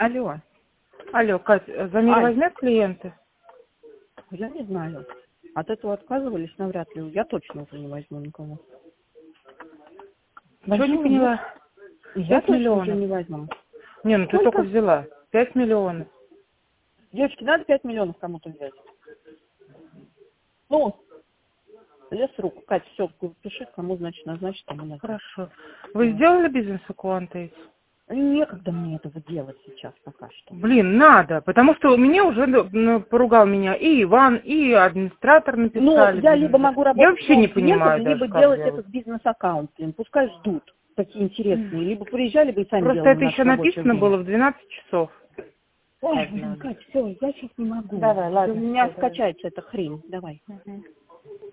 Алло, Алло, Кать, Замир Ань, возьмет клиенты? я не знаю. От этого отказывались навряд ли. Я точно уже не возьму никого. Чего не Возьму, нет. поняла? Я 5 точно уже миллионов. не возьму. Не, ну ты только Сколько? взяла. 5 миллионов. Девочки, надо 5 миллионов кому-то взять. Ну, лес руку. Кать, все, пиши, кому, значит, назначить, кому назначить. Хорошо. Вы Вот. сделали бизнес у Quantate? Некогда мне этого делать сейчас пока что. Блин, надо, потому что у меня уже поругал меня и Иван, и администратор Ну, написали. я Блин, либо уже. могу Я работать с вообще не новым клиентом, понимаю либо даже, как делать делать. этот бизнес-аккаунт. Блин, пускай ждут. Такие интересные. Либо приезжали бы и сами Просто делали это в наше еще рабочее написано время. было в 12 часов. Ой, Как блин, надо. Кать, все, я сейчас не могу. Давай, У ладно, меня все, давай. скачается эта хрень. Давай. Мгм.